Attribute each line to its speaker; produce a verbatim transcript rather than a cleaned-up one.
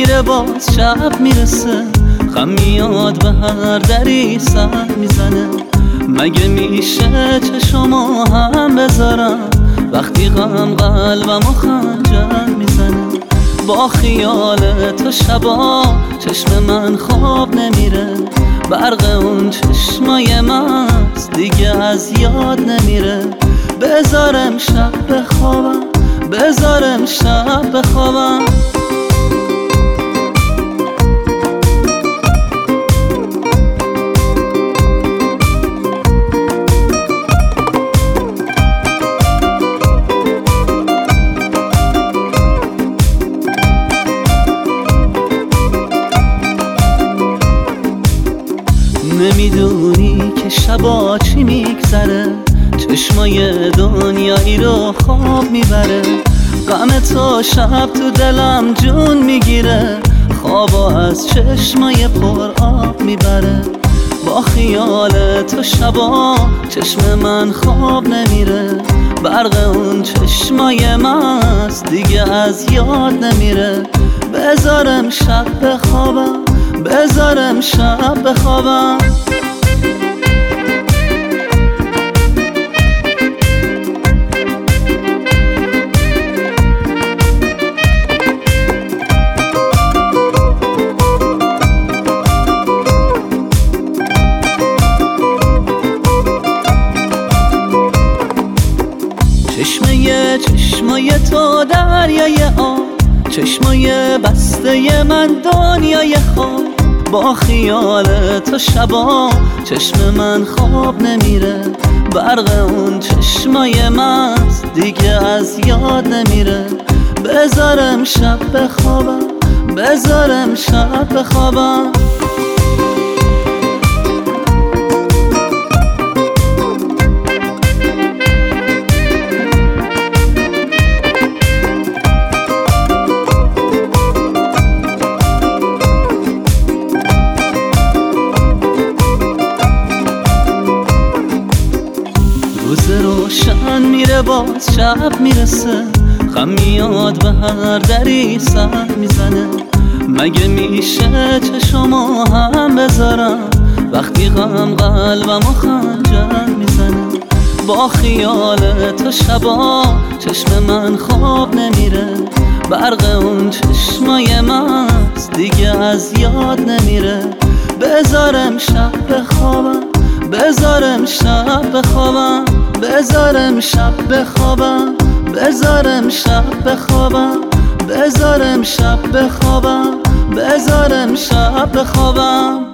Speaker 1: میره باز شب میرسه، غم میاد به هر دری سر میزنه. مگه میشه چشمو هم بذارم وقتی غم قلبمو خنجر میزنه؟ با خیال تو شبا چشم من خواب نمیره، برق اون چشمای مست دیگه از یاد نمیره. بذارم شب بخوابم، بذارم شب بخوابم. نمیدونی که شبا چی میگذره، چشمای دنیایی رو خواب میبره. غم تو شب تو دلم جون میگیره، خوابا از چشمای پر آب میبره. با خیال تو شبا چشم من خواب نمیره، برق اون چشمای مست دیگه از یاد نمیره. بذارم شب بخوابم، بذارم شب بخوابم. چشمه چشمای تو دریای آب، چشمای بسته من دنیای خواب. با خیال تو شبا چشم من خواب نمیره، برق اون چشمای مست دیگه از یاد نمیره. بذارم شب بخوابم، بذارم شب بخوابم. روز روشن میره باز شب میرسه، غم میاد به هر دری سر میزنه. مگه میشه چشمو هم بذارم وقتی غم قلبمو خنجر میزنه؟ با خیال تو شبا چشم من خواب نمیره، برق اون چشمای مست دیگه از یاد نمیره. بذارم شب بخوابم، بذارم شب بخوابم، بذارم شب بخوابم، بذارم شب بخوابم، بذارم شب بخوابم، بذارم شب بخوابم.